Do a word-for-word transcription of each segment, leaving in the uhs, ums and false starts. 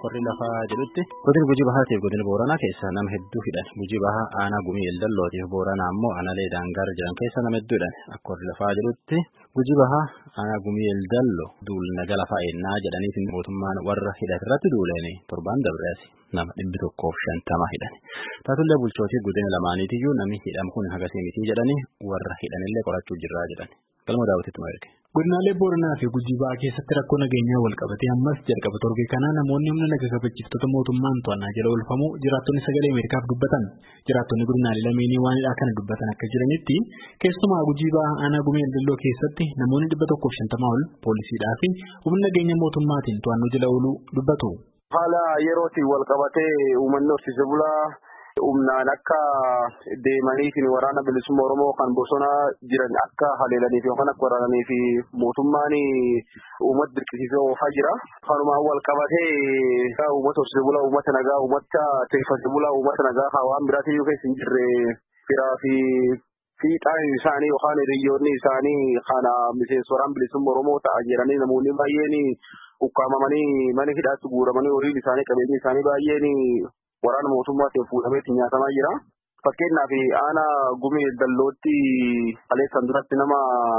warri lafaa jedhutti godina Gujii Bahaatiif godina Booranaa keessa nama hedduu hidhan. Gujii Bahaa aanaa Gumii Eldallootiif Booranaa ammoo aanaalee daangaar jiran keessa nama hedduu hidhan. Akka warri lafaa jedhutti Gujii Bahaa aanaa Gumii Eldalloo duulna gala fa'eennaa jedhaniitiin mootummaan warra hidhate irratti duuleeni torbaan dabreesi nama dhibbi tokkoof shantama hidhan. Taatullee bulchootii godina lamaaniitiyyuu namni hidhamu kun hagasii mitii jedhanii warra hidhanillee qorachuu jirraa jedhan. Galma daawwititti nu erge. Godinaalee Booranaa fi Gujii Bahaa keessatti rakkoo nageenyaa wal qabatee ammas jalqaba torbee kana namoonni humna naga kabachiiftota mootummaan to'annaa jala oolfamu jiraattonni sagalee Ameerikaaf dubbatan. Jiraattonni godinaalee lameenii waanidhaa kana dubbatan akka jiranitti keessumaa Gujii Bahaa aanaa Gumii Eldalloo keessatti namoonni dhibba tokkoof shantamaa ol poolisiidhaa fi humna nageenya mootummaatiin to'annoo jala ooluu dubbatu. Haala yerootiin wal qabatee uummanni horsiisee bulaa humnaan akka deemaniitiin waraana bilisummaa Oromoo kan bosona jiran akka haleelaniif yookaan akka waraananii fi mootummaan uummata dirqisiisee oofaa jira. Kanumaan wal qabatee uummata horsiisee bulaa, uummata nagaa, uummata teeffate bulaa, uummata nagaa hawaan biraatii yoo keessa hin jirre firaa fi fiixaan isaanii yookaan hiriyoonni isaanii kana miseensa waraana bilisummaa Oromoo ta'an jedhanii namoonni baay'een ukkaamamanii mana hidhaatti guuramanii horiin isaanii qabeenyi isaanii baay'een waraana mootummaatiin fuudhameetti nyaatamaa jira. Fakkeenyaaf aanaa Gumii Eldallootti aleessan duratti nama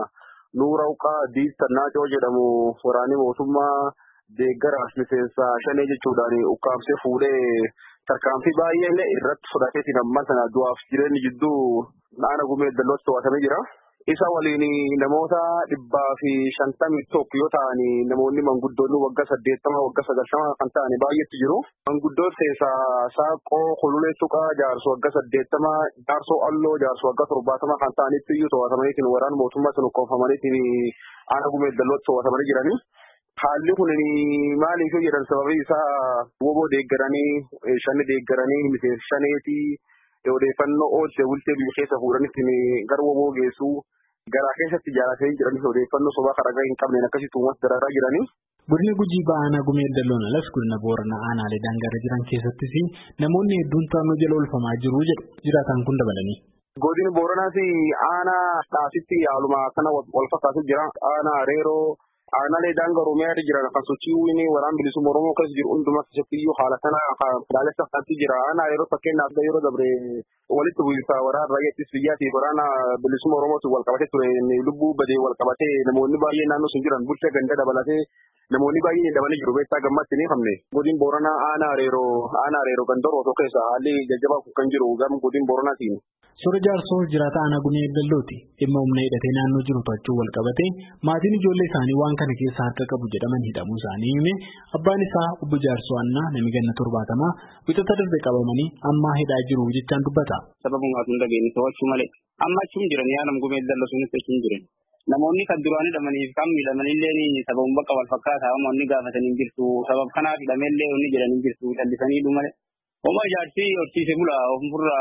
Nuura Uqaa Diistannaa jedhamu waraanni mootummaa deeggaraas miseensa shanee jechuudhaan ukkaamsee fuudhee tarkaanfii baay'een irratti fudhateetiin amma sana du'aaf jireenya jidduu aanaa Gumii Eldallootti to'atamee jira. Isa waliin namoota dhibbaa fi shantamii tokko yoo ta'an namoonni manguddoonni waggaa saddeettama waggaa sagaltama kan ta'an baay'eetu jiru. Manguddoon keessaa Saaqoo Kululee Tuqaa jaarsu waggaa saddeettama, jaarsoo Alloo jaarsu waggaa torbaatama kan ta'anitti iyyuu to'atamaniitiin waraana mootummaa sun ukkoonfamaniitiin aanaa Gumii Eldallootti to'atamanii jiranii. Haalli kun maaliif jedhan sababii isaa woboo deeggaranii, shanni deeggaranii, miseensa shaneetii. Odeeffannoo oolchee bultee biyya keessa fuudhanitti gara woboo geessu garaa keessatti ijaarratee jiranii odeeffannoo sobaa karaa hin qabneen akkasitti uummata dararaa jiranii. Godina Gujii Bahaa aanaa Gumii Eldalloon alas godina Booranaa aanaalee daangaarra jiran keessattis namoonni hedduun to'annoo jala oolfamaa jiru jedhu jiraataan kun dabalanii. Godina Booranaas aanaa Xaasitti haaluma kana wal fakkaatu jira. Aanaa Areeroo aanaalee daangaa Oromiyaa jiran kan sochiiwwan waraana bilisummaa Oromoo keessa jiru hundumaa keessatti iyyuu haala kana ilaalessa fakkaatu jira. Aanaa Areeroo fakkeenyaaf yeroo dabre walitti bu'iinsa waraana raayyaa ittisa biyyaatiif waraana bilisummaa Oromootiin wal qabatee ture lubbuu badee wal qabatee namoonni baay'een naannoo sun jiran bulchaa ganda dabalatee namoonni baay'een dabalee jiru beektaa gammatti ni hamne. Godina Booranaa aanaa Areeroo aanaa Areeroo Gandarootoo keessa haalli jajjabaa kan jiru gam godina Booranaatiin. Sora jaarsoo jiraata aanaa Gumii Eldallooti dhimma humna hidhatee naannoo jiru to'achuu wal qabatee maatiin ijoollee isaanii waan kana keessa harka qabu jedhaman hidhamuu isaanii hime abbaan isaa obbo Jaarsoo Annaa nami ganna torbaatamaa wixata darbe qabamanii amma hidhaa jiru jechaan dubbata. Sababuma kun dhageenye to'achuu malee amma achuun jiran yaadam Gumii Eldalloo sunis achuun jiran namoonni kan duraan hidhamaniif kan miidhamanillee sababuma bakka wal fakkaataa namoonni gaafatanii jirtu sabab kanaaf hidhamellee onni jedhanii jirtu callisanii dhumale. Oma jaartii horsiisee bulaa ofirra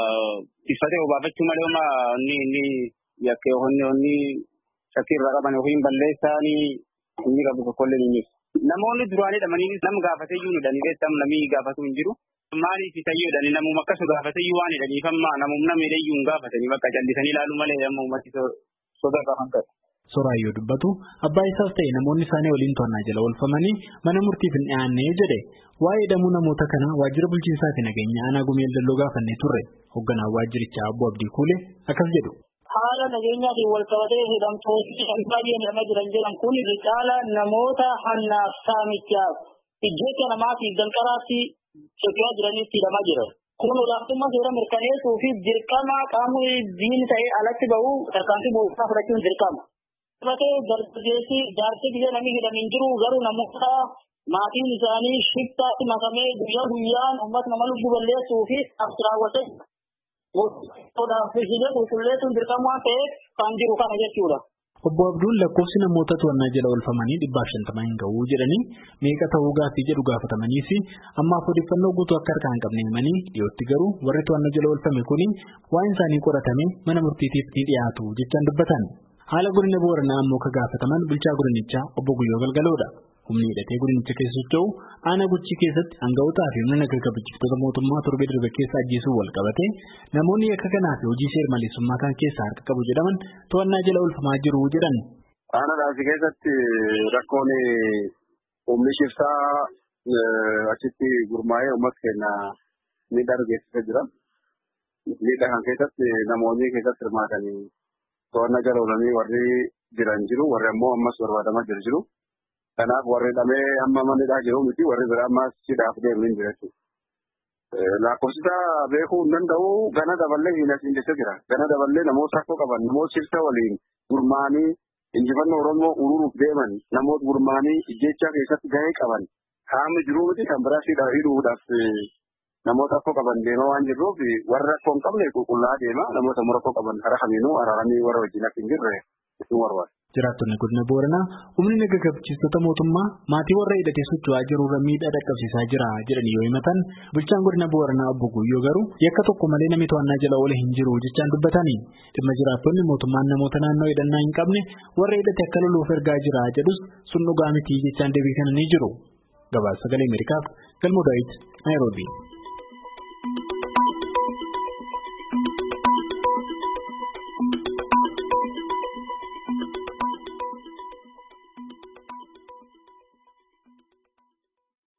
iffatee obaafachuu malee oma inni inni yakkee honni honni shakkii irraa qaban yookiin balleessaanii inni qabu tokkollee ni jiru. Namoonni duraanii dhamanii nam gaafatee iyyuu hidhanii beektam namni gaafatu hin jiru. Maaliif isayyoo hidhanii namuma akkas gaafatee iyyuu waan hidhaniif amma namumna miidhee iyyuu hin gaafatanii bakka callisanii ilaaluu malee amma uummati sodaa qaban ta'e. Soraayyoo dubbatu abbaa isaas ta'e namoonni isaanii waliin to'annaa jala oolfamanii mana murtiif hin dhiyaannee jedhe waa'ee hidhamuu namoota kana waajjira bulchiinsaa fi nageenya aanaa Gumii Eldalloo gaafannee turre hoogganaa waajjirichaa Abbo Abdii Kuulee akkas jedhu. Haala nageenyaatiin wal qabatee hidhamtoonni baay'een hidhamaa jiran jedhan kun caala namoota hannaaf saamichaaf ijjeecha namaatiif danqaraatti socho'aa jiranitti hidhamaa jiran. Kun olaantummaa seera mirkaneessuu fi dirqama qaamni diinni ta'ee alatti bahu tarkaanfii mootummaa fudhachuun dirqama. Bakka dargaggeessi jaartii biyya namni hidhamiin jiru garuu namoota maatiin isaanii shiftaatti makamee guyyaa guyyaan uummata nama lubbuu balleessuu fi raawwatee qulqulleessuun dirqama waan ta'eef kan jiru kana jechuudha. Obbo Abduun lakkoofsi namoota to'annaa jala oolfamanii dhibbaaf shantamaa hin ga'uu jedhanii meeqa ta'uu gaaffii jedhu gaafatamaniis ammaaf odeeffannoo guutuu akka harkaa hin qabne himanii dhiyootti garuu warri to'annaa jala oolfame kuni waan isaanii qoratamee mana murtiitiif ni dhiyaatu jechaan dubbatan. Haala godina Booranaa ammoo ka gaafataman bulchaa godinichaa obbo Guyyoo Galgaloodha. Humni hidhatee godinicha keessa socho'u aanaa Guchii keessatti hanga'ootaa fi humna naga kabachiiftota mootummaa torbee darbe keessa ajjeesuu wal qabatee namoonni akka kanaa fi hojii seera maleessummaa kan keessa harka qabu jedhaman to'annaa jala oolfamaa jiru jedhan. Aanaa Daasii keessatti rakkoon humni shiftaa achitti gurmaa'ee uummata keenya miidhaa geessisaa jira. Miidhaa kan keessatti namoonni keessatti hirmaatanii to'annaa jala oolanii warri jiran jiru, warri ammoo ammas barbaadamaa jiru jiru. Kanaaf warri hidhamee amma manidhaa jiru miti, warri biraa ammas hidhaaf deemanii jira jechuudha. Lakkoofsita beekuu hin danda'u gana daballee hin asiin jecha jira. Gana daballee namoota akkoo qaban, namoota sirsa waliin gurmaa'anii injifannoo Oromoo ururuuf deeman, namoota gurmaa'anii ijjeechaa keessatti gahee qaban. Haamni jiru miti kan biraa hidhuudhaaf namoota akkoo qaban deemaa waan jirruuf warra akkoo hin qabne qulqullaa'aa deema. Namoota mura akkoo qaban karaa kamiinuu araaramii warra wajjin akka hin jirre isin barbaada. Jiraattonni godina Booranaa humni naga kabachiistota mootummaa maatii warra hidhatee socho'aa jirurra miidhaa dhaqqabsiisaa jira jedhanii yoo himatan, bulchaan godina Booranaa obbo Guyyoo garuu yakka tokko malee namni to'annaa jala oole hin jiru jechaan dubbatanii dhimma jiraattonni mootummaan namoota naannoo hidhannaa hin qabne warra hidhate akka loluuf ergaa jira jedhus sun dhugaa miti jechaan deebii kennanii jiru. Gabaasa Sagalee Ameerikaaf Galmoo Daawit Naayiroobii.